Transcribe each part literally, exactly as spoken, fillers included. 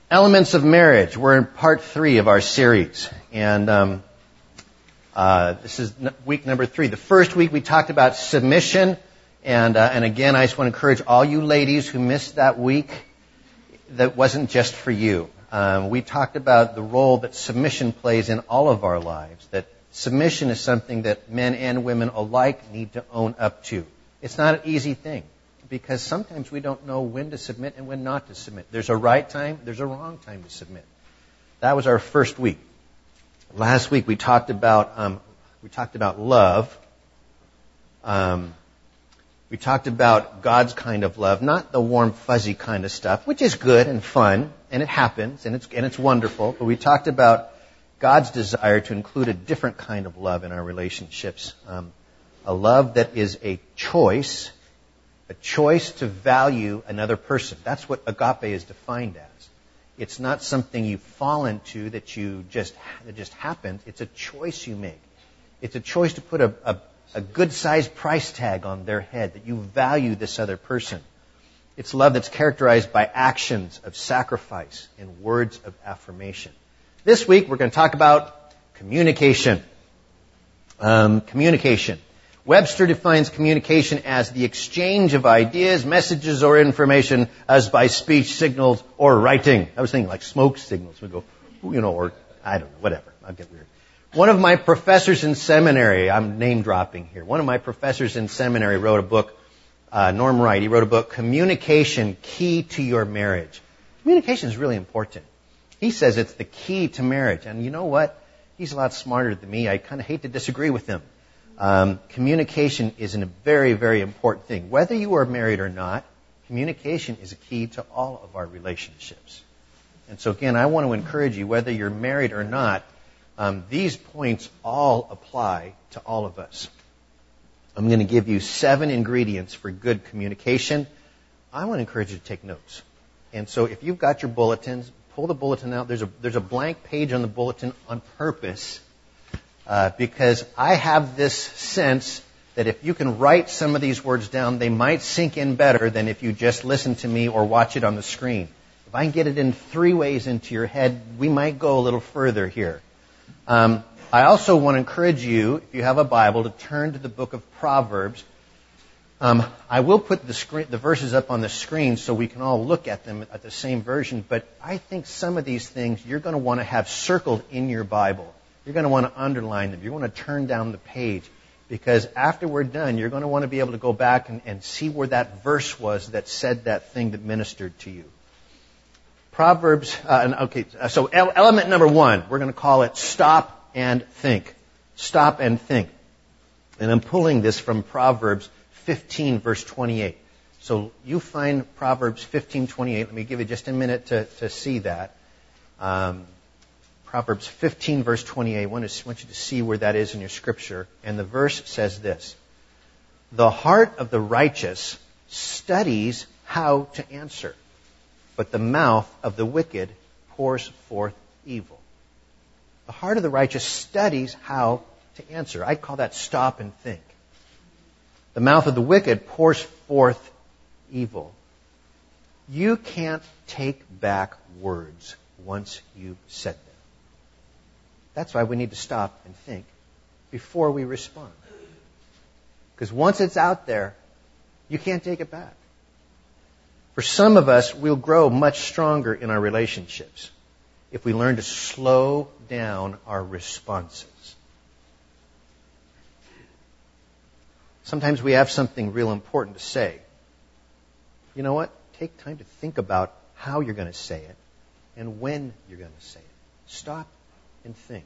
Elements of Marriage. We're in part three of our series. And um, uh, this is n- week number three. The first week we talked about submission. And, uh, and again, I just want to encourage all you ladies who missed that week, that wasn't just for you. Um, we talked about the role that submission plays in all of our lives, that submission is something that men and women alike need to own up to. It's not an easy thing, because sometimes we don't know when to submit and when not to submit. There's a right time, there's a wrong time to submit. That was our first week. Last week we talked about um, we talked about love. Um, we talked about God's kind of love, not the warm, fuzzy kind of stuff, which is good and fun, and it happens, and it's and it's wonderful. But we talked about God's desire to include a different kind of love in our relationships, um, a love that is a choice. A choice to value another person. That's what agape is defined as. It's not something you fall into that you just that just happened. It's a choice you make. It's a choice to put a, a, a good-sized price tag on their head, that you value this other person. It's love that's characterized by actions of sacrifice and words of affirmation. This week we're going to talk about communication. Um, communication. Webster defines communication as the exchange of ideas, messages, or information as by speech, signals, or writing. I was thinking like smoke signals. We go, you know, or I don't know, whatever. I'll get weird. One of my professors in seminary, I'm name dropping here. One of my professors in seminary wrote a book, uh, Norm Wright. He wrote a book, Communication, Key to Your Marriage. Communication is really important. He says it's the key to marriage. And you know what? He's a lot smarter than me. I kind of hate to disagree with him. Um, communication is a very, very important thing. Whether you are married or not, communication is a key to all of our relationships. And so again, I want to encourage you, whether you're married or not, um, these points all apply to all of us. I'm going to give you seven ingredients for good communication. I want to encourage you to take notes. And so if you've got your bulletins, pull the bulletin out. There's a, there's a blank page on the bulletin on purpose. Uh, because I have this sense that if you can write some of these words down, they might sink in better than if you just listen to me or watch it on the screen. If I can get it in three ways into your head, we might go a little further here. Um, I also want to encourage you, if you have a Bible, to turn to the book of Proverbs. Um, I will put the, screen, the verses up on the screen so we can all look at them at the same version, but I think some of these things you're going to want to have circled in your Bible. You're going to want to underline them. You're going to turn down the page, because after we're done, you're going to want to be able to go back and, and see where that verse was that said that thing that ministered to you. Proverbs, uh, okay, so element number one, we're going to call it stop and think. Stop and think. And I'm pulling this from Proverbs fifteen, verse twenty-eight. So you find Proverbs fifteen twenty-eight. Let me give you just a minute to, to see that. Um, Proverbs fifteen, verse twenty-eight. I want, to, I want you to see where that is in your scripture. And the verse says this: the heart of the righteous studies how to answer, but the mouth of the wicked pours forth evil. The heart of the righteous studies how to answer. I'd call that stop and think. The mouth of the wicked pours forth evil. You can't take back words once you've said them. That's why we need to stop and think before we respond. Because once it's out there, you can't take it back. For some of us, we'll grow much stronger in our relationships if we learn to slow down our responses. Sometimes we have something real important to say. You know what? Take time to think about how you're going to say it and when you're going to say it. Stop and think.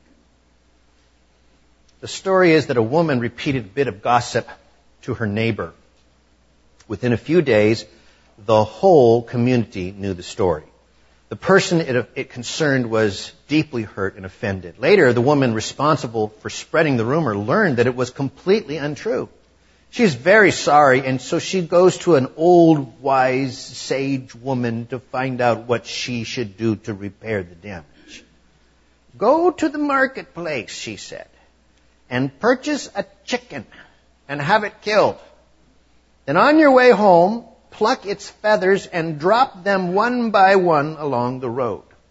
The story is that a woman repeated a bit of gossip to her neighbor. Within a few days, the whole community knew the story. The person it, it concerned was deeply hurt and offended. Later, the woman responsible for spreading the rumor learned that it was completely untrue. She's very sorry, and so she goes to an old, wise, sage woman to find out what she should do to repair the damage. Go to the marketplace, she said, and purchase a chicken and have it killed. Then on your way home, pluck its feathers and drop them one by one along the road.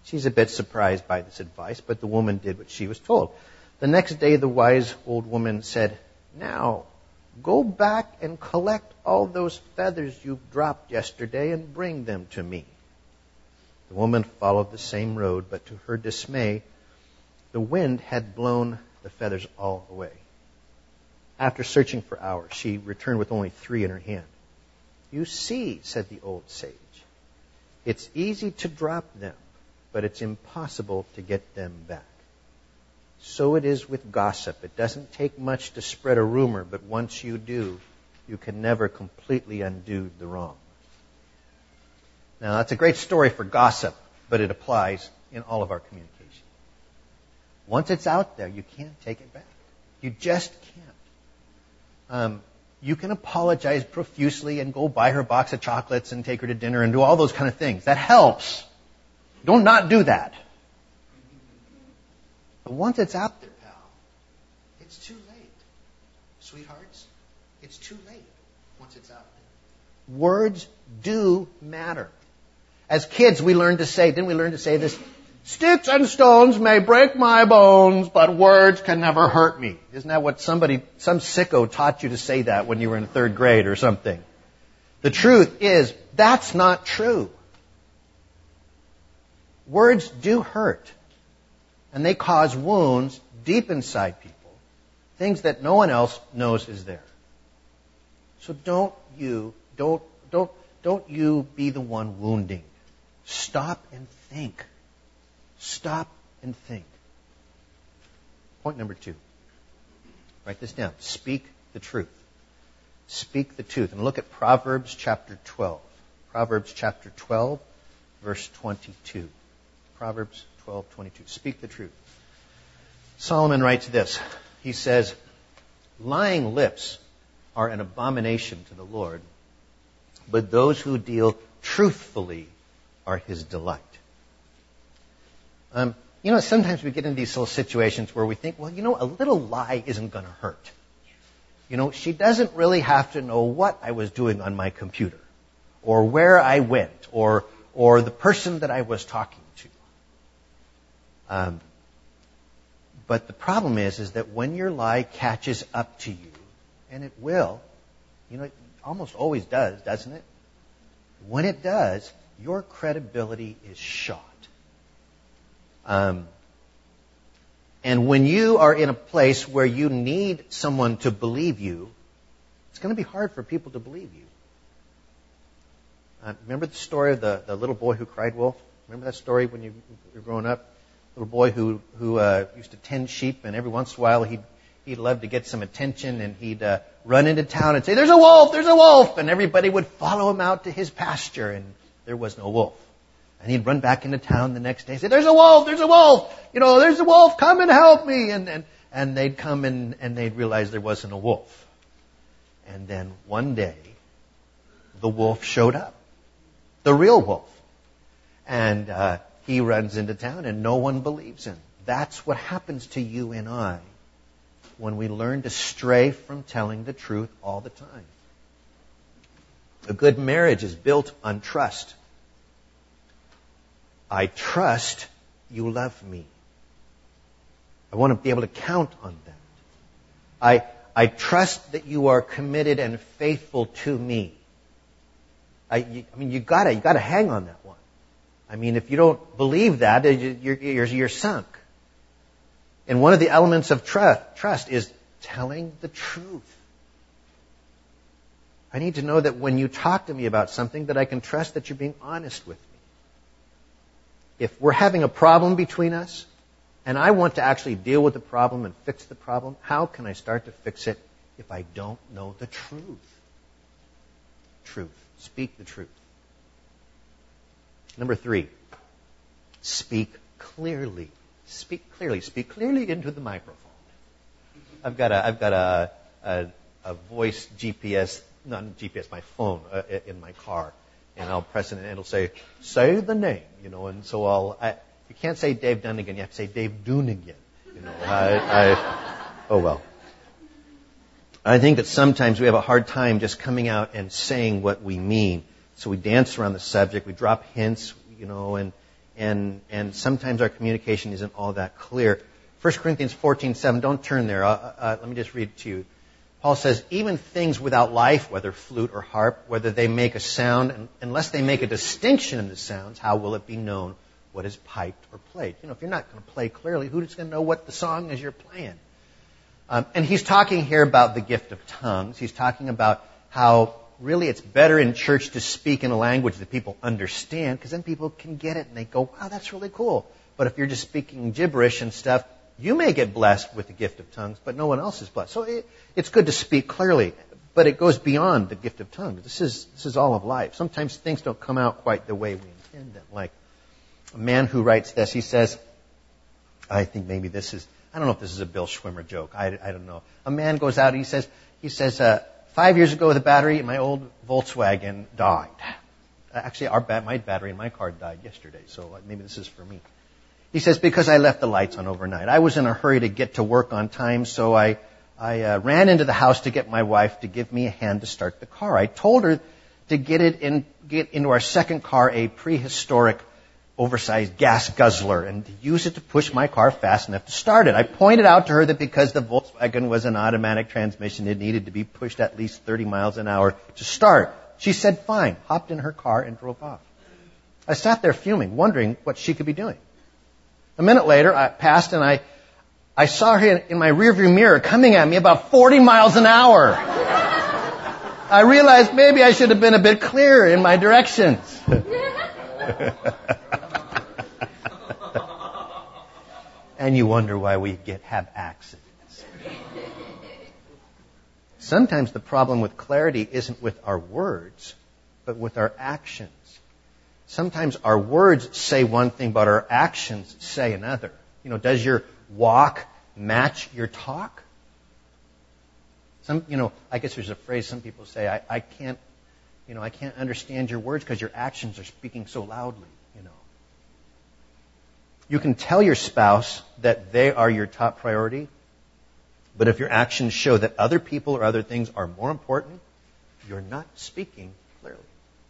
She's a bit surprised by this advice, but the woman did what she was told. The next day, the wise old woman said, "Now, go back and collect all those feathers you dropped yesterday and bring them to me." The woman followed the same road, but to her dismay, the wind had blown the feathers all away. After searching for hours, she returned with only three in her hand. "You see," said the old sage, "it's easy to drop them, but it's impossible to get them back. So it is with gossip. It doesn't take much to spread a rumor, but once you do, you can never completely undo the wrong." Now, that's a great story for gossip, but it applies in all of our communication. Once it's out there, you can't take it back. You just can't. Um, you can apologize profusely and go buy her a box of chocolates and take her to dinner and do all those kind of things. That helps. Don't not do that. But once it's out there, pal, it's too late. Sweethearts, it's too late once it's out there. Words do matter. As kids, we learned to say, didn't we learn to say this? "Sticks and stones may break my bones, but words can never hurt me." Isn't that what somebody, some sicko taught you to say that when you were in third grade or something? The truth is, that's not true. Words do hurt. And they cause wounds deep inside people. Things that no one else knows is there. So don't you, don't, don't, don't you be the one wounding. Stop and think. Stop and think. Point number two. Write this down. Speak the truth. Speak the truth. And look at Proverbs chapter twelve. Proverbs chapter twelve, verse twenty-two. Proverbs twelve, twenty-two. Speak the truth. Solomon writes this. He says, "Lying lips are an abomination to the Lord, but those who deal truthfully are his delight." Um, you know, sometimes we get into these little situations where we think, well, you know, a little lie isn't going to hurt. You know, she doesn't really have to know what I was doing on my computer, or where I went, or or the person that I was talking to. Um, but the problem is, is that when your lie catches up to you, and it will, you know, it almost always does, doesn't it? When it does, your credibility is shot. Um, and when you are in a place where you need someone to believe you, it's going to be hard for people to believe you. Uh, remember the story of the, the little boy who cried wolf? Remember that story when you were growing up? Little boy who who uh, used to tend sheep, and every once in a while he'd he'd love to get some attention, and he'd uh, run into town and say, "There's a wolf! There's a wolf!" And everybody would follow him out to his pasture, and there was no wolf. And he'd run back into town the next day and say, "There's a wolf! There's a wolf! You know, there's a wolf! Come and help me!" And and, and they'd come and, and they'd realize there wasn't a wolf. And then one day, the wolf showed up. The real wolf. And uh, he runs into town and no one believes him. That's what happens to you and I when we learn to stray from telling the truth all the time. A good marriage is built on trust. I trust you love me. I want to be able to count on that. I I trust that you are committed and faithful to me. I, you, I mean, you gotta you gotta hang on that one. I mean, if you don't believe that, you're you're, you're sunk. And one of the elements of trust trust is telling the truth. I need to know that when you talk to me about something, that I can trust that you're being honest with me. If we're having a problem between us, and I want to actually deal with the problem and fix the problem, how can I start to fix it if I don't know the truth? Truth. Speak the truth. Number three, speak clearly. Speak clearly. Speak clearly into the microphone. I've got a, I've got a, a, a voice G P S, not G P S, my phone uh, in my car. And I'll press it and it'll say, "Say the name," you know, and so I'll, I, you can't say Dave Dunnigan, you have to say Dave Doonigan, you know, I, I, oh well. I think that sometimes we have a hard time just coming out and saying what we mean. So we dance around the subject, we drop hints, you know, and, and and sometimes our communication isn't all that clear. First Corinthians fourteen seven, don't turn there. Uh, uh, let me just read it to you. Paul says, even things without life, whether flute or harp, whether they make a sound, and unless they make a distinction in the sounds, how will it be known what is piped or played? You know, if you're not going to play clearly, who's going to know what the song is you're playing? Um, and he's talking here about the gift of tongues. He's talking about how really it's better in church to speak in a language that people understand, because then people can get it and they go, wow, that's really cool. But if you're just speaking gibberish and stuff, you may get blessed with the gift of tongues, but no one else is blessed. So it, it's good to speak clearly, but it goes beyond the gift of tongues. This is this is all of life. Sometimes things don't come out quite the way we intend them. Like a man who writes this, he says, I think maybe this is, I don't know if this is a Bill Schwimmer joke. I, I don't know. A man goes out, he says, he says, uh, five years ago the battery in my old Volkswagen died. Actually, our ba- my battery in my car died yesterday, so maybe this is for me. He says, because I left the lights on overnight. I was in a hurry to get to work on time, so I, I uh, ran into the house to get my wife to give me a hand to start the car. I told her to get it in, get into our second car, a prehistoric, oversized gas guzzler, and to use it to push my car fast enough to start it. I pointed out to her that because the Volkswagen was an automatic transmission, it needed to be pushed at least thirty miles an hour to start. She said, fine, hopped in her car and drove off. I sat there fuming, wondering what she could be doing. A minute later, I passed and I, I saw her in, in my rearview mirror coming at me about forty miles an hour. I realized maybe I should have been a bit clearer in my directions. And you wonder why we get have accidents. Sometimes the problem with clarity isn't with our words, but with our actions. Sometimes our words say one thing, but our actions say another. You know, does your walk match your talk? Some, you know, I guess there's a phrase some people say, I, I can't, you know, I can't understand your words because your actions are speaking so loudly, you know. You can tell your spouse that they are your top priority, but if your actions show that other people or other things are more important, you're not speaking clearly.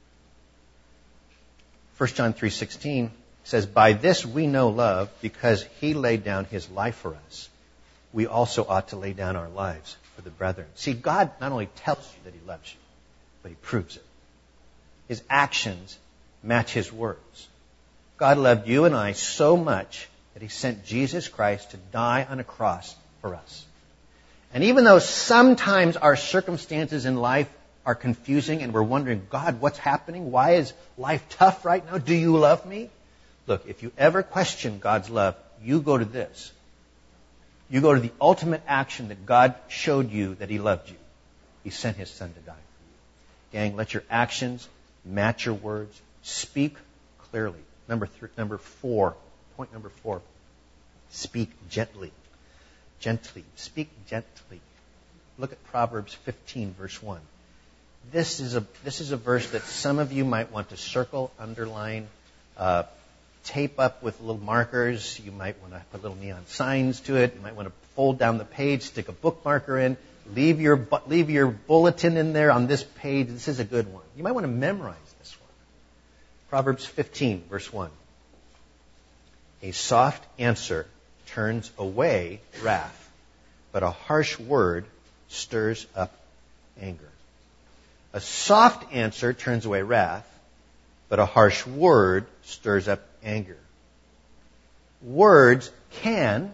First John three sixteen says, by this we know love, because he laid down his life for us. We also ought to lay down our lives for the brethren. See, God not only tells you that he loves you, but he proves it. His actions match his words. God loved you and I so much that he sent Jesus Christ to die on a cross for us. And even though sometimes our circumstances in life are confusing and we're wondering, God, what's happening? Why is life tough right now? Do you love me? Look, if you ever question God's love, you go to this. You go to the ultimate action that God showed you that he loved you. He sent his son to die for you. Gang, let your actions match your words. Speak clearly. Number three, number four, point number four, speak gently. Gently. Speak gently. Look at Proverbs fifteen, verse one. This is a this is a verse that some of you might want to circle, underline, uh, tape up with little markers. You might want to put little neon signs to it. You might want to fold down the page, stick a bookmarker in, leave your leave your bulletin in there on this page. This is a good one. You might want to memorize this one. Proverbs fifteen, verse one. A soft answer turns away wrath, but a harsh word stirs up anger. A soft answer turns away wrath, but a harsh word stirs up anger. Words can,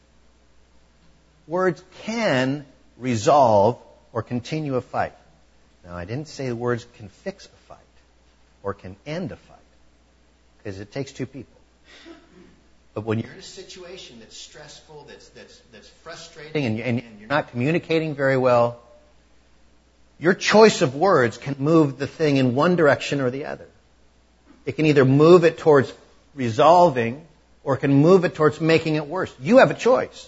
words can resolve or continue a fight. Now, I didn't say words can fix a fight or can end a fight, because it takes two people. But when you're in a situation that's stressful, that's that's that's frustrating, and, and, and you're not communicating very well, your choice of words can move the thing in one direction or the other. It can either move it towards resolving, or it can move it towards making it worse. You have a choice.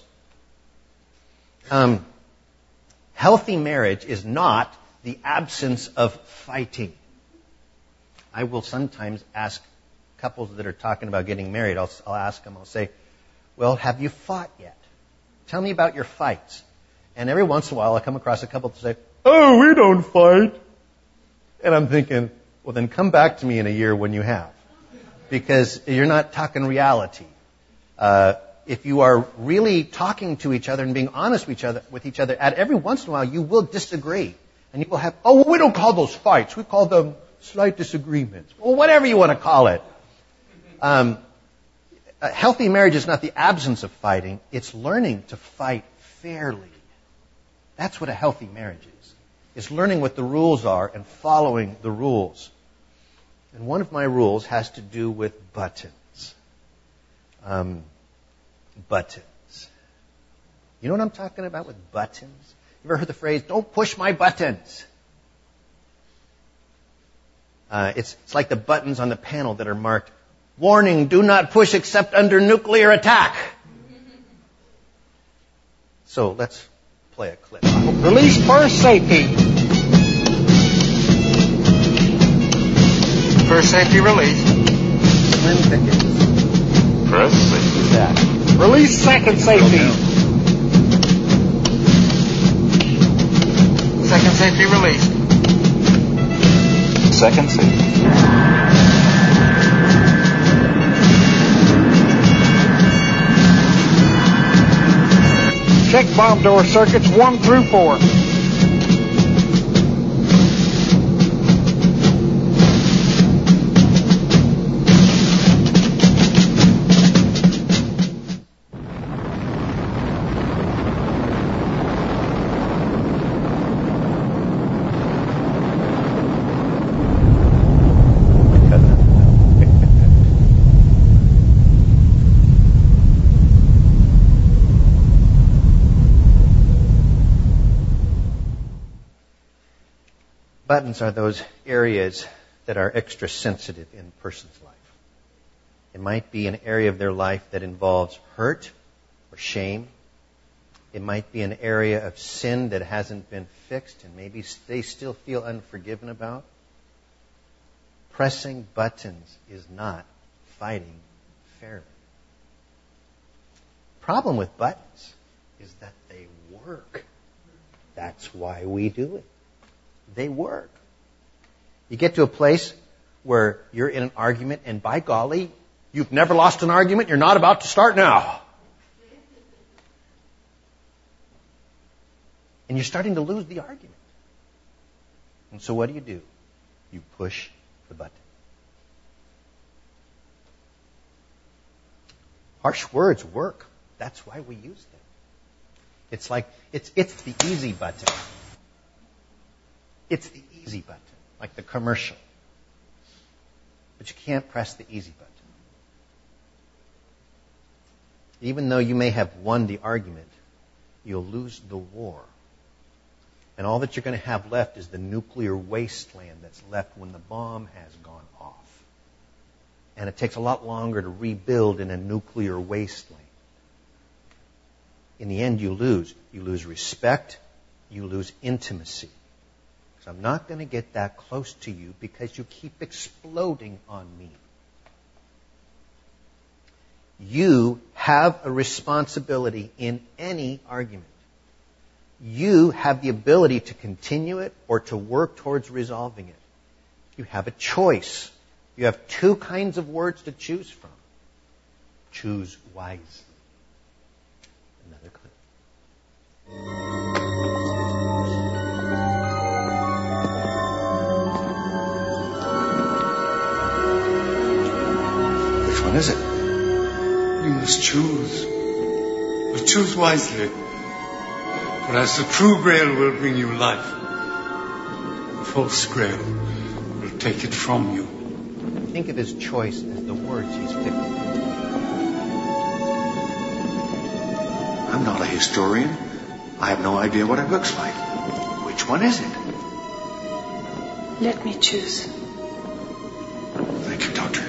Um, healthy marriage is not the absence of fighting. I will sometimes ask couples that are talking about getting married, I'll, I'll ask them, I'll say, well, have you fought yet? Tell me about your fights. And every once in a while, I come across a couple that say, oh, we don't fight. And I'm thinking, well, then come back to me in a year when you have. because you're not talking reality. Uh, if you are really talking to each other and being honest with each other, with each other, at every once in a while you will disagree. And you will have, oh, well, we don't call those fights. We call them slight disagreements. Or whatever you want to call it. Um, a healthy marriage is not the absence of fighting. It's learning to fight fairly. That's what a healthy marriage is. It's learning what the rules are and following the rules. And one of my rules has to do with buttons. Um, buttons. You know what I'm talking about with buttons? You ever heard the phrase, don't push my buttons? Uh, it's, it's like the buttons on the panel that are marked, warning, do not push except under nuclear attack. So let's play a clip. Release first safety. First safety release. ten seconds. First safety. That. Release second safety. Second safety released. Second safety. Check bomb door circuits one through four. Buttons are those areas that are extra sensitive in a person's life. It might be an area of their life that involves hurt or shame. It might be an area of sin that hasn't been fixed and maybe they still feel unforgiven about. Pressing buttons is not fighting fairly. The problem with buttons is that they work. That's why we do it. They work. You get to a place where you're in an argument, and by golly, you've never lost an argument, you're not about to start now. And you're starting to lose the argument. And so what do you do? You push the button. Harsh words work. That's why we use them. It's like, it's, it's the easy button. It's the easy button, like the commercial. But you can't press the easy button. Even though you may have won the argument, you'll lose the war. And all that you're going to have left is the nuclear wasteland that's left when the bomb has gone off. And it takes a lot longer to rebuild in a nuclear wasteland. In the end, you lose. You lose respect. You lose intimacy. So I'm not going to get that close to you because you keep exploding on me. You have a responsibility in any argument. You have the ability to continue it or to work towards resolving it. You have a choice. You have two kinds of words to choose from. Choose wisely. Another clip. Which one is it? You must choose. But choose wisely. For as the true grail will bring you life, the false grail will take it from you. Think of his choice as the words he's picking. I'm not a historian. I have no idea what it looks like. Which one is it? Let me choose. Thank you, Doctor.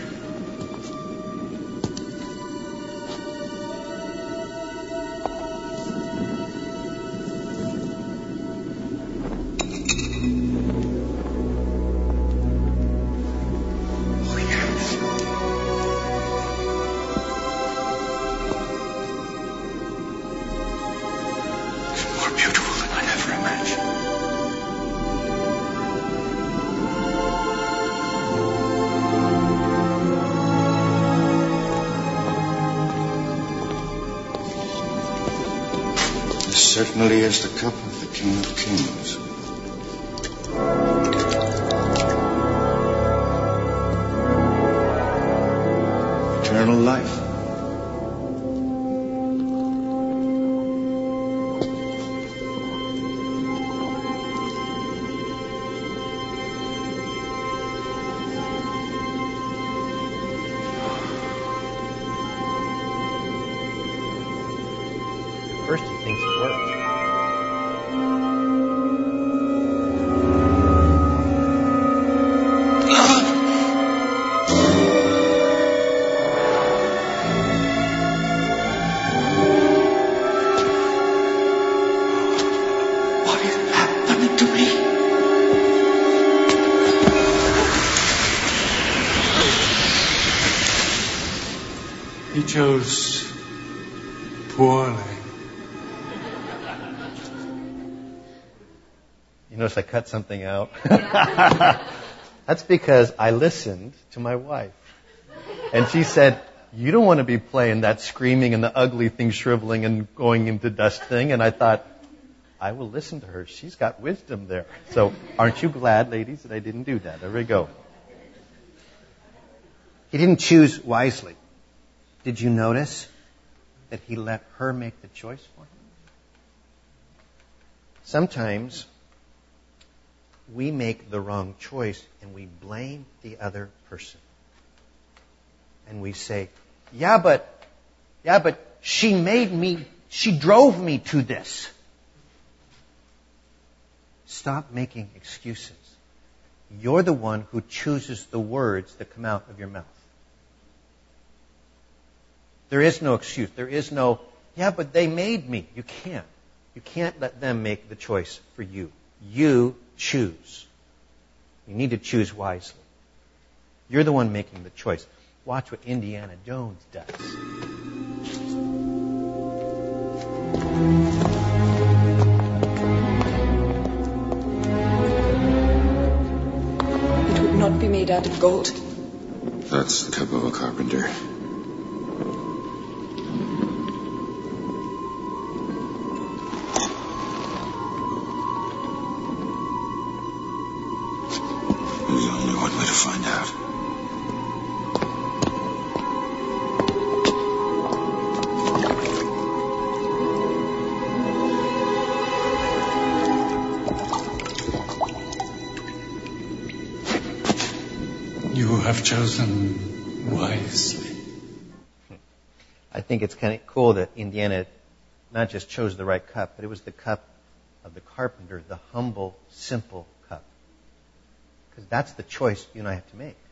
certainly is the cup of the King of Kings. Eternal life. First he thinks it works. What is happening to me? He chose poorly. You notice I cut something out? That's because I listened to my wife. And she said, you don't want to be playing that screaming and the ugly thing shriveling and going into dust thing. And I thought, I will listen to her. She's got wisdom there. So aren't you glad, ladies, that I didn't do that? There we go. He didn't choose wisely. Did you notice that he let her make the choice for him? Sometimes we make the wrong choice and we blame the other person. And we say, yeah, but, yeah, but she made me, she drove me to this. Stop making excuses. You're the one who chooses the words that come out of your mouth. There is no excuse. There is no, yeah, but they made me. You can't. You can't let them make the choice for you. You choose. You need to choose wisely. You're the one making the choice. Watch what Indiana Jones does. It would not be made out of gold. That's the cup of a carpenter. There's only one way to find out. You have chosen wisely. I think it's kind of cool that Indiana not just chose the right cup, but it was the cup of the carpenter, the humble, simple cup. Because that's the choice you and I have to make.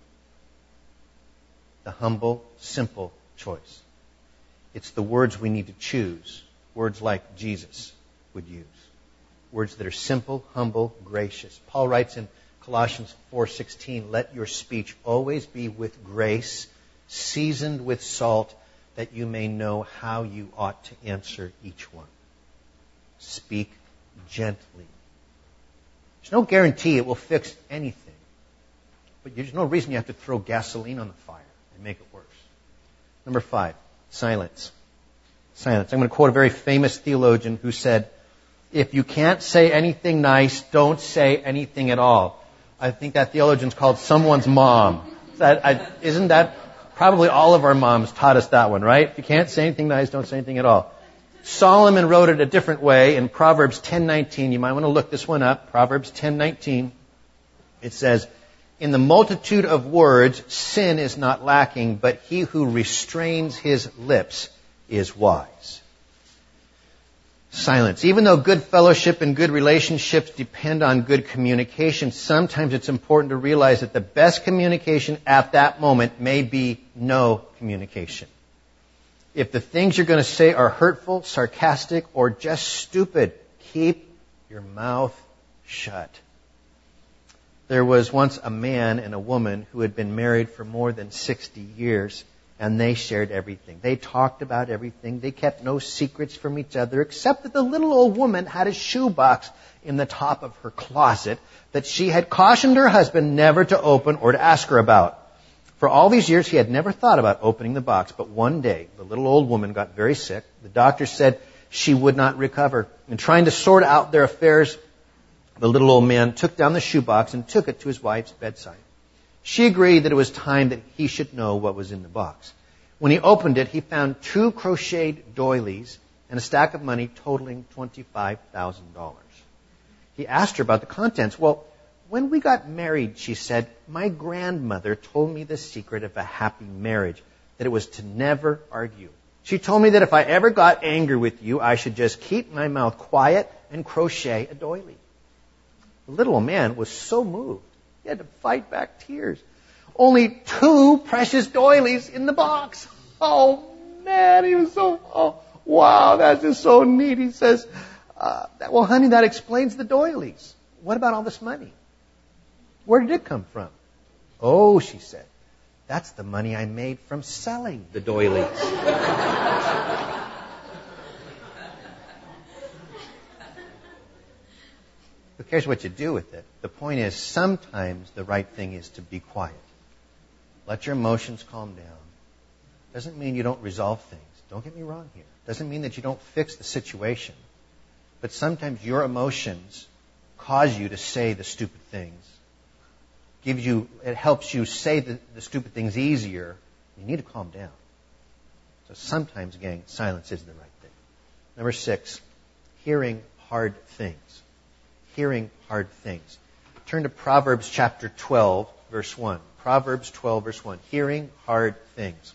The humble, simple choice. It's the words we need to choose. Words like Jesus would use. Words that are simple, humble, gracious. Paul writes in Colossians four sixteen, let your speech always be with grace, seasoned with salt, that you may know how you ought to answer each one. Speak gently. There's no guarantee it will fix anything. But there's no reason you have to throw gasoline on the fire and make it worse. Number five, silence. Silence. I'm going to quote a very famous theologian who said, if you can't say anything nice, don't say anything at all. I think that theologian's called someone's mom. That, I, isn't that probably all of our moms taught us that one, right? If you can't say anything nice, don't say anything at all. Solomon wrote it a different way in Proverbs ten nineteen. You might want to look this one up. Proverbs ten nineteen. It says, in the multitude of words, sin is not lacking, but he who restrains his lips is wise. Silence. Even though good fellowship and good relationships depend on good communication, sometimes it's important to realize that the best communication at that moment may be no communication. If the things you're going to say are hurtful, sarcastic, or just stupid, keep your mouth shut. There was once a man and a woman who had been married for more than sixty years. And they shared everything. They talked about everything. They kept no secrets from each other, except that the little old woman had a shoebox in the top of her closet that she had cautioned her husband never to open or to ask her about. For all these years, he had never thought about opening the box. But one day, the little old woman got very sick. The doctor said she would not recover. And trying to sort out their affairs, the little old man took down the shoebox and took it to his wife's bedside. She agreed that it was time that he should know what was in the box. When he opened it, he found two crocheted doilies and a stack of money totaling twenty-five thousand dollars. He asked her about the contents. Well, when we got married, she said, my grandmother told me the secret of a happy marriage, that it was to never argue. She told me that if I ever got angry with you, I should just keep my mouth quiet and crochet a doily. The little old man was so moved, he had to fight back tears. Only two precious doilies in the box. Oh, man, he was so, oh, wow, that's just so neat. He says, uh, well, honey, that explains the doilies. What about all this money? Where did it come from? Oh, she said, that's the money I made from selling the doilies. Who cares what you do with it? The point is, sometimes the right thing is to be quiet. Let your emotions calm down. Doesn't mean you don't resolve things. Don't get me wrong here. Doesn't mean that you don't fix the situation. But sometimes your emotions cause you to say the stupid things. Gives you, it helps you say the, the stupid things easier. You need to calm down. So sometimes, gang, silence is the right thing. Number six, hearing hard things. Hearing hard things. Turn to Proverbs chapter twelve, verse one. Proverbs twelve, verse one. Hearing hard things.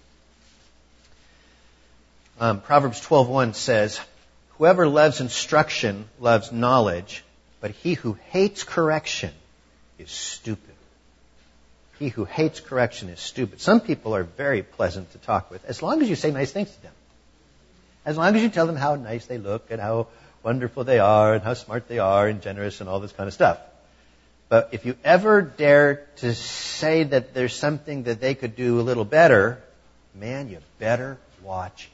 Um, Proverbs twelve, one says, whoever loves instruction loves knowledge, but he who hates correction is stupid. He who hates correction is stupid. Some people are very pleasant to talk with, as long as you say nice things to them. As long as you tell them how nice they look and how wonderful they are and how smart they are and generous and all this kind of stuff. But if you ever dare to say that there's something that they could do a little better, man, you better watch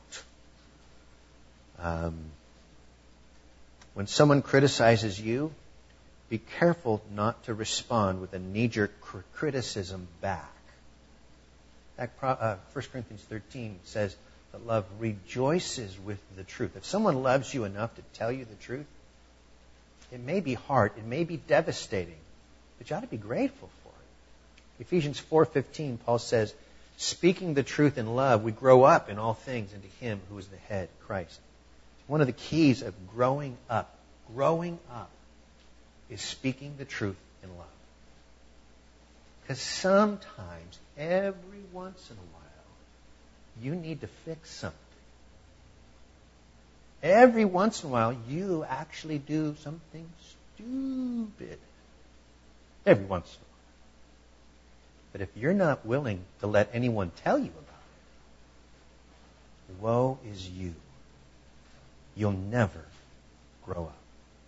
out. Um, when someone criticizes you, be careful not to respond with a knee-jerk cr- criticism back. That uh, First Corinthians thirteen says that love rejoices with the truth. If someone loves you enough to tell you the truth, it may be hard, it may be devastating, but you ought to be grateful for it. Ephesians four fifteen, Paul says, speaking the truth in love, we grow up in all things into Him who is the head, Christ. One of the keys of growing up, growing up, is speaking the truth in love. Because sometimes, every once in a while, you need to fix something. Every once in a while, you actually do something stupid. Every once in a while. But if you're not willing to let anyone tell you about it, woe is you. You'll never grow up.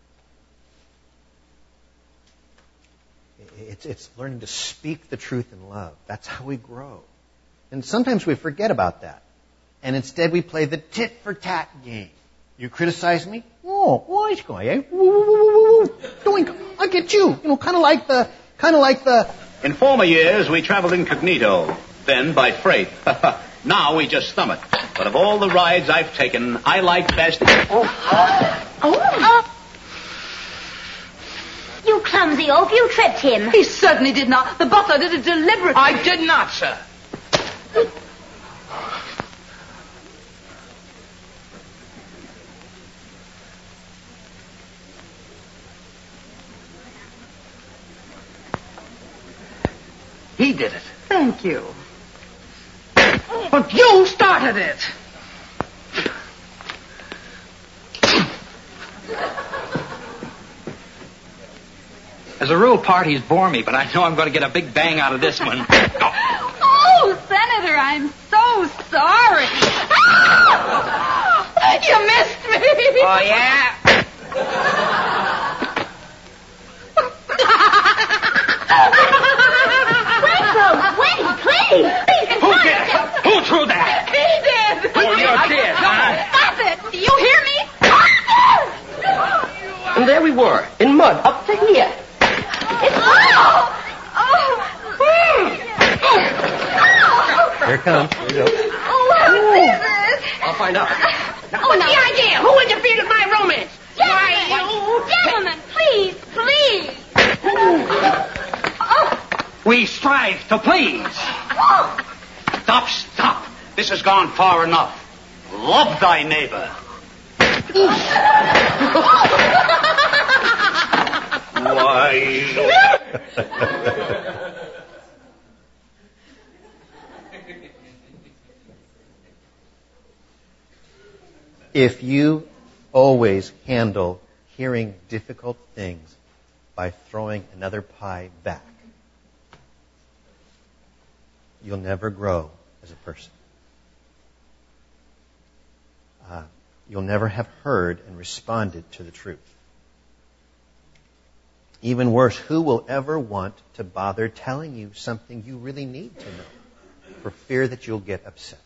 It's, it's learning to speak the truth in love. That's how we grow. And sometimes we forget about that. And instead we play the tit-for-tat game. You criticize me? Oh, what's going on? Eh? Doing, I get you. You know, kind of like the, kind of like the... In former years, we traveled incognito, then by freight. Now we just thumb it. But of all the rides I've taken, I like best... Oh. Oh. You clumsy oaf, you tripped him. He certainly did not. The butler did it deliberately. I did not, sir. He did it. Thank you. But you started it. As a rule, parties bore me, but I know I'm going to get a big bang out of this one. Oh, Senator, I'm so sorry. You missed me. Oh, yeah? Wait, please. Who did it? Who threw that? He did. Oh, you did, huh? Stop it. Do you hear me? And there we were, in mud, up to here. Oh! Oh! Here it comes. Here we go. Oh, what is it? I'll find out. Now, what's the idea? Who interfered with my romance? Gentlemen, gentlemen, please, please. We strive to please. Stop, stop. This has gone far enough. Love thy neighbor. Why? If you always handle hearing difficult things by throwing another pie back, you'll never grow as a person. Uh, you'll never have heard and responded to the truth. Even worse, who will ever want to bother telling you something you really need to know for fear that you'll get upset?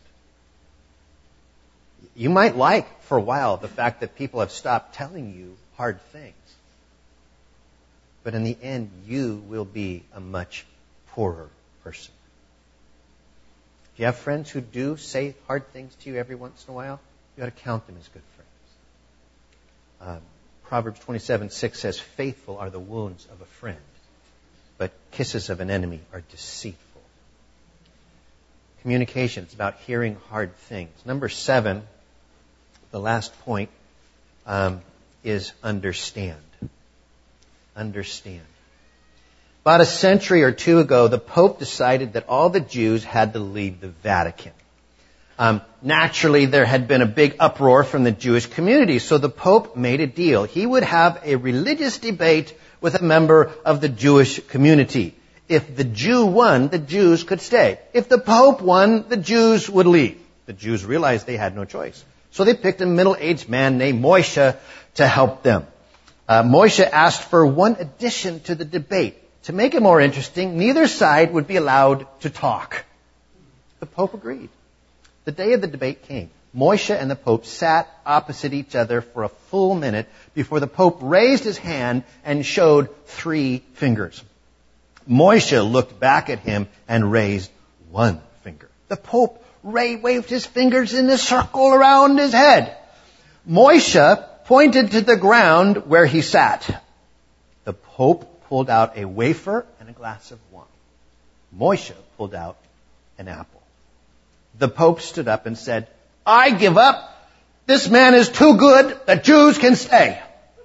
You might like, for a while, the fact that people have stopped telling you hard things. But in the end, you will be a much poorer person. If you have friends who do say hard things to you every once in a while, you ought to count them as good friends. Um, Proverbs twenty-seven six says, faithful are the wounds of a friend, but kisses of an enemy are deceitful. Communication is about hearing hard things. Number seven, the last point, um, is understand. Understand. About a century or two ago, the Pope decided that all the Jews had to leave the Vatican. Um, naturally, there had been a big uproar from the Jewish community, so the Pope made a deal. He would have a religious debate with a member of the Jewish community. If the Jew won, the Jews could stay. If the Pope won, the Jews would leave. The Jews realized they had no choice. So they picked a middle-aged man named Moshe to help them. Uh, Moshe asked for one addition to the debate. To make it more interesting, neither side would be allowed to talk. The Pope agreed. The day of the debate came. Moshe and the Pope sat opposite each other for a full minute before the Pope raised his hand and showed three fingers. Moshe looked back at him and raised one finger. The Pope waved his fingers in a circle around his head. Moshe pointed to the ground where he sat. The Pope pulled out a wafer and a glass of wine. Moshe pulled out an apple. The Pope stood up and said, I give up. This man is too good. The Jews can stay.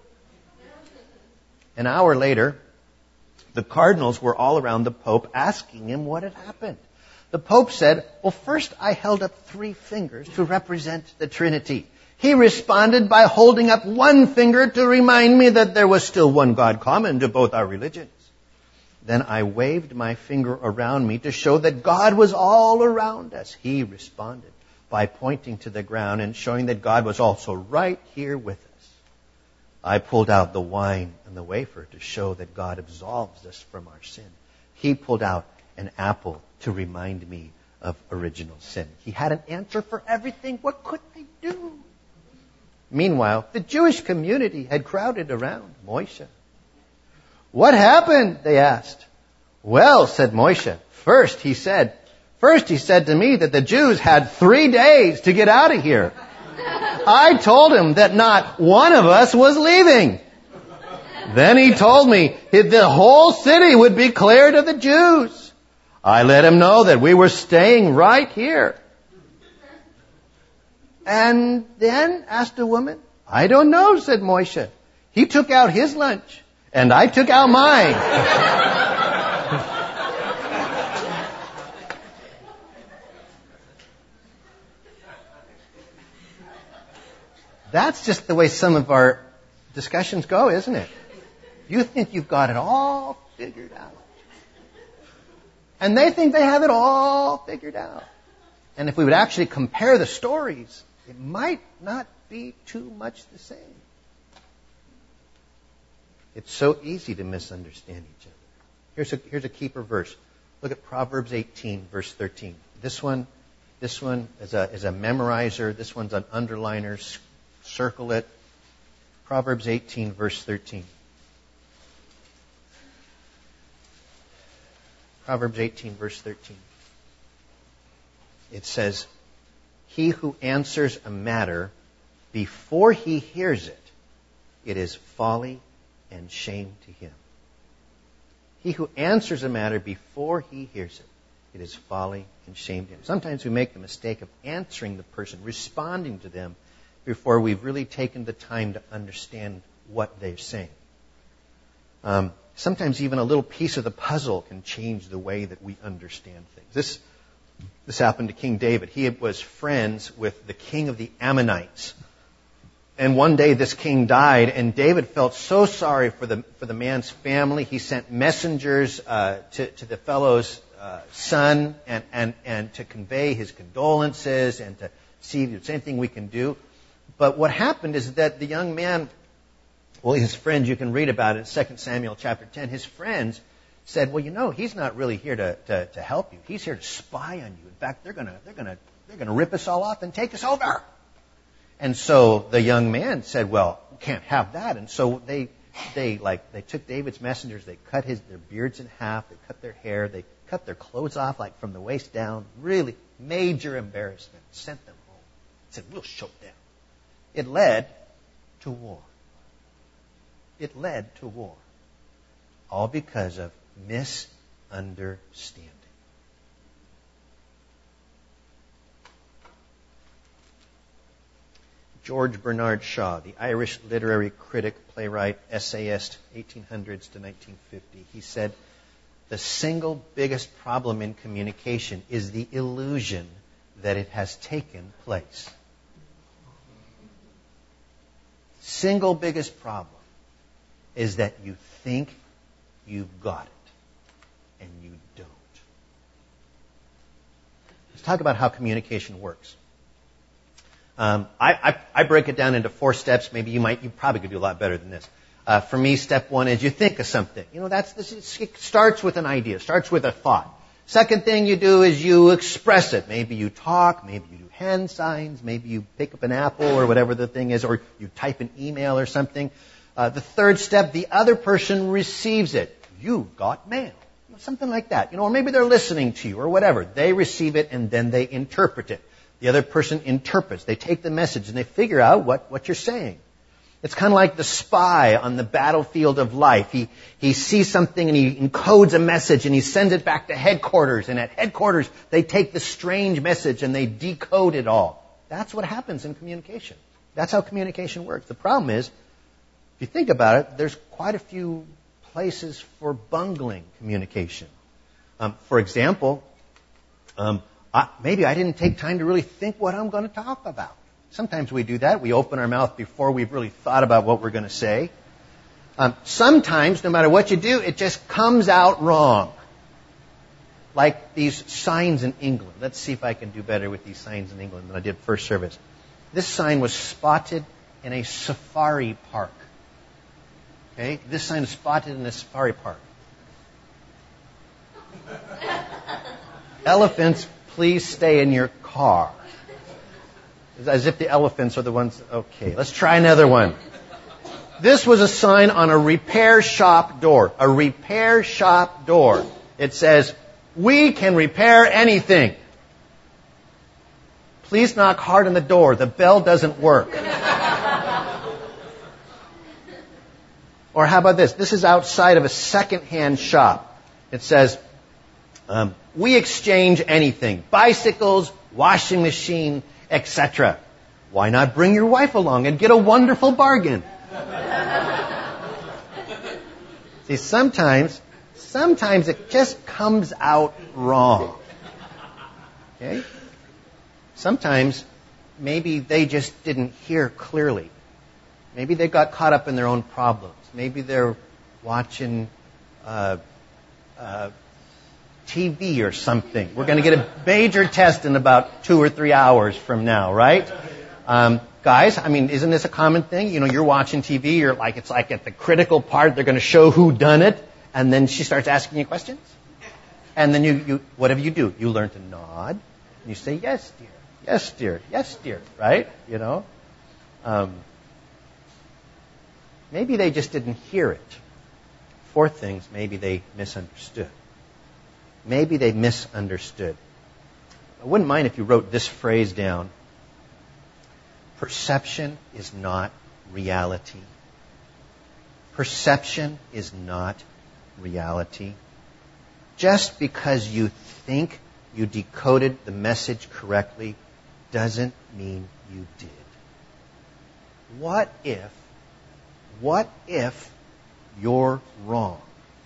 An hour later, the cardinals were all around the Pope asking him what had happened. The Pope said, well, first I held up three fingers to represent the Trinity. He responded by holding up one finger to remind me that there was still one God common to both our religions. Then I waved my finger around me to show that God was all around us. He responded by pointing to the ground and showing that God was also right here with us. I pulled out the wine and the wafer to show that God absolves us from our sin. He pulled out an apple to remind me of original sin. He had an answer for everything. What could I do? Meanwhile, the Jewish community had crowded around Moshe. What happened? They asked. Well, said Moshe, first he said, first he said to me that the Jews had three days to get out of here. I told him that not one of us was leaving. Then he told me that the whole city would be cleared of the Jews. I let him know that we were staying right here. And then, asked the woman. I don't know, said Moshe. He took out his lunch, and I took out mine. That's just the way some of our discussions go, isn't it? You think you've got it all figured out. And they think they have it all figured out. And if we would actually compare the stories, it might not be too much the same. It's so easy to misunderstand each other. Here's a, here's a keeper verse. Look at Proverbs eighteen, verse thirteen. This one, this one is a, is a memorizer. This one's an underliner. Circle it. Proverbs eighteen, verse thirteen. Proverbs eighteen, verse thirteen. It says, he who answers a matter before he hears it, it is folly and shame to him. He who answers a matter before he hears it, it is folly and shame to him. Sometimes we make the mistake of answering the person, responding to them, before we've really taken the time to understand what they're saying. Um, sometimes even a little piece of the puzzle can change the way that we understand things. This, this happened to King David. He was friends with the king of the Ammonites. And one day this king died, and David felt so sorry for the for the man's family. He sent messengers uh, to, to the fellow's uh, son and, and, and to convey his condolences and to see if there's anything we can do. But what happened is that the young man, well, his friends, you can read about it in Second Samuel chapter ten, his friends said, well, you know, he's not really here to, to, to help you. He's here to spy on you. In fact, they're gonna they're gonna they're gonna rip us all off and take us over. And so the young man said, well, we can't have that. And so they, they like, they took David's messengers, they cut his, their beards in half, they cut their hair, they cut their clothes off, like from the waist down. Really major embarrassment. Sent them home. Said, we'll show them. It led to war. It led to war. All because of misunderstanding. George Bernard Shaw, the Irish literary critic, playwright, essayist, eighteen hundreds to nineteen fifty, he said, the single biggest problem in communication is the illusion that it has taken place. Single biggest problem is that you think you've got it, and you don't. Let's talk about how communication works. Um, I, I, I break it down into four steps. Maybe you might, you probably could do a lot better than this. Uh, for me, step one is you think of something. You know, that's this. Is, it starts with an idea, starts with a thought. Second thing you do is you express it. Maybe you talk, maybe you do hand signs, maybe you pick up an apple or whatever the thing is, or you type an email or something. Uh, the third step, the other person receives it. You got mail. Something like that. You know, or maybe they're listening to you or whatever. They receive it and then they interpret it. The other person interprets. They take the message and they figure out what, what you're saying. It's kind of like the spy on the battlefield of life. He, he sees something and he encodes a message and he sends it back to headquarters. And at headquarters, they take the strange message and they decode it all. That's what happens in communication. That's how communication works. The problem is, if you think about it, there's quite a few places for bungling communication. Um, for example, um, I, maybe I didn't take time to really think what I'm going to talk about. Sometimes we do that. We open our mouth before we've really thought about what we're going to say. Um, sometimes, no matter what you do, it just comes out wrong. Like these signs in England. Let's see if I can do better with these signs in England than I did first service. This sign was spotted in a safari park. Okay? This sign is spotted in a safari park. Elephants, please stay in your car. As if the elephants are the ones... Okay, let's try another one. This was a sign on a repair shop door. A repair shop door. It says, we can repair anything. Please knock hard on the door. The bell doesn't work. Or how about this? This is outside of a second-hand shop. It says, um, we exchange anything. Bicycles, washing machine, et cetera. Why not bring your wife along and get a wonderful bargain? See, sometimes, sometimes it just comes out wrong. Okay? Sometimes, maybe they just didn't hear clearly. Maybe they got caught up in their own problems. Maybe they're watching uh, uh, T V or something. We're going to get a major test in about two or three hours from now, right? Um, guys, I mean, isn't this a common thing? You know, you're watching T V, you're like, it's like at the critical part, they're going to show who done it, and then she starts asking you questions. And then you, you, whatever you do, you learn to nod, and you say, yes, dear, yes, dear, yes, dear, right? You know? Um, maybe they just didn't hear it. Fourth things, maybe they misunderstood. Maybe they misunderstood. I wouldn't mind if you wrote this phrase down. Perception is not reality. Perception is not reality. Just because you think you decoded the message correctly doesn't mean you did. What if, what if you're wrong?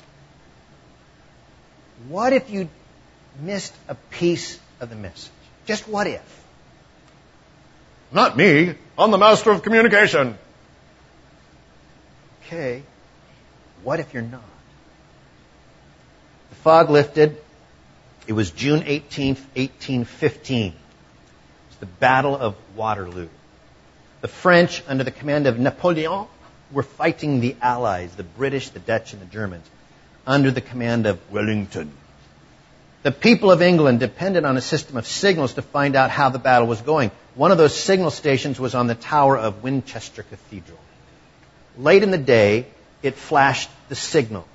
What if you missed a piece of the message? Just what if? Not me. I'm the master of communication. Okay. What if you're not? The fog lifted. It was June eighteenth, eighteen fifteen. It's the Battle of Waterloo. The French, under the command of Napoleon, were fighting the Allies, the British, the Dutch, and the Germans, under the command of Wellington. The people of England depended on a system of signals to find out how the battle was going. One of those signal stations was on the tower of Winchester Cathedral. Late in the day, it flashed the signal.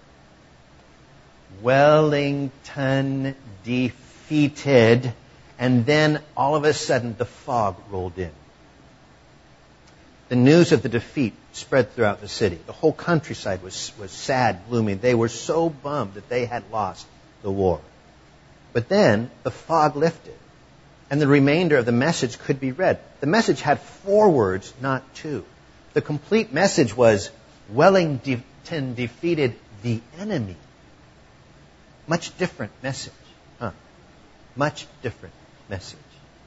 Wellington defeated. And then, all of a sudden, the fog rolled in. The news of the defeat spread throughout the city. The whole countryside was, was sad, gloomy. They were so bummed that they had lost the war. But then the fog lifted, and the remainder of the message could be read. The message had four words, not two. The complete message was, Wellington defeated the enemy. Much different message. Huh? Much different message.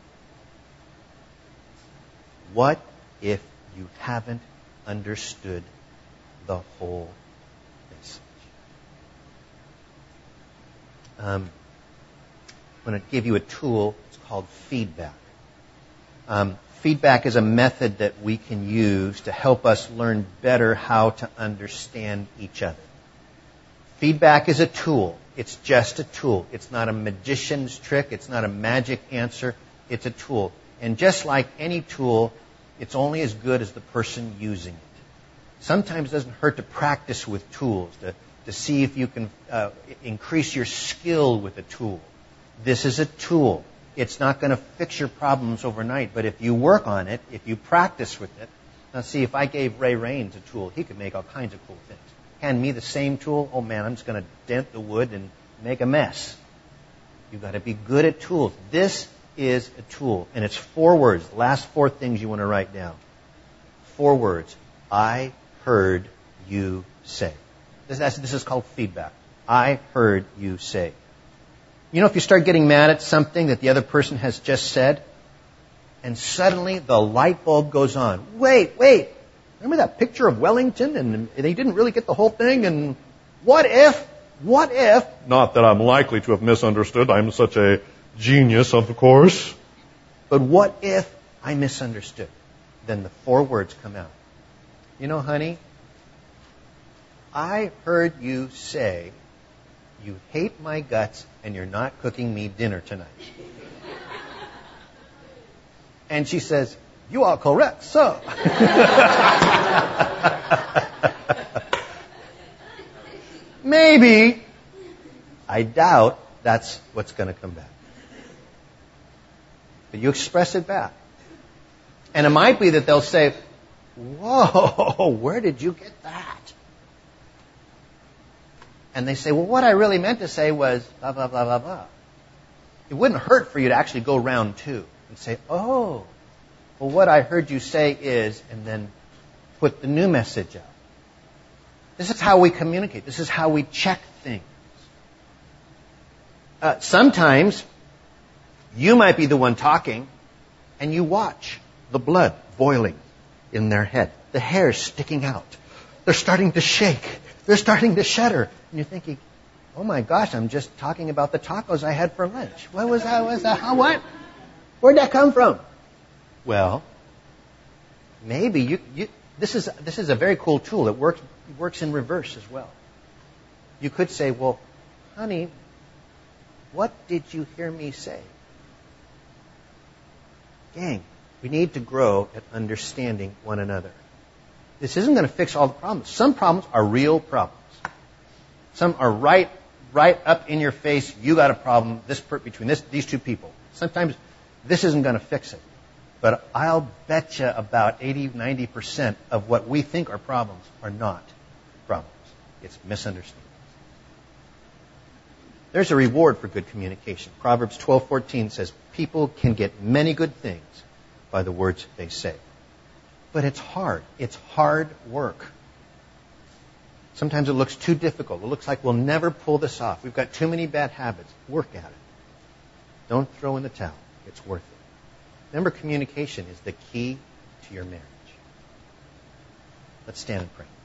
What if you haven't understood the whole message? Um, I'm going to give you a tool. It's called feedback. Um, feedback is a method that we can use to help us learn better how to understand each other. Feedback is a tool. It's just a tool. It's not a magician's trick. It's not a magic answer. It's a tool. And just like any tool, it's only as good as the person using it. Sometimes it doesn't hurt to practice with tools, to, to see if you can uh, increase your skill with a tool. This is a tool. It's not going to fix your problems overnight, but if you work on it, if you practice with it, now see, if I gave Ray Raines a tool, he could make all kinds of cool things. Hand me the same tool, oh man, I'm just going to dent the wood and make a mess. You've got to be good at tools. This is a tool, and it's four words. The last four things you want to write down. Four words. I heard you say. This, that's, this is called feedback. I heard you say. You know, if you start getting mad at something that the other person has just said, and suddenly the light bulb goes on. Wait, wait. Remember that picture of Wellington, and they didn't really get the whole thing, and what if, what if... Not that I'm likely to have misunderstood. I'm such a genius, of course. But what if I misunderstood? Then the four words come out. You know, honey, I heard you say you hate my guts and you're not cooking me dinner tonight. And she says, you are correct, sir. Maybe. I doubt that's what's going to come back. But you express it back. And it might be that they'll say, whoa, where did you get that? And they say, well, what I really meant to say was blah, blah, blah, blah, blah. It wouldn't hurt for you to actually go round two and say, oh, well, what I heard you say is, and then put the new message out. This is how we communicate. This is how we check things. Uh, sometimes you might be the one talking, and you watch the blood boiling in their head. The hair sticking out. They're starting to shake. They're starting to shudder. And you're thinking, oh my gosh, I'm just talking about the tacos I had for lunch. What was that? What was that? How, what? Where'd that come from? Well, maybe you, you this is this is a very cool tool. It works it works in reverse as well. You could say, well, honey, what did you hear me say? Gang, we need to grow at understanding one another. This isn't going to fix all the problems. Some problems are real problems. Some are right, right up in your face. You got a problem this per, between this, these two people. Sometimes this isn't going to fix it. But I'll bet you about eighty, ninety percent of what we think are problems are not problems. It's misunderstandings. There's a reward for good communication. Proverbs twelve fourteen says, people can get many good things by the words they say. But it's hard. It's hard work. Sometimes it looks too difficult. It looks like we'll never pull this off. We've got too many bad habits. Work at it. Don't throw in the towel. It's worth it. Remember, communication is the key to your marriage. Let's stand and pray.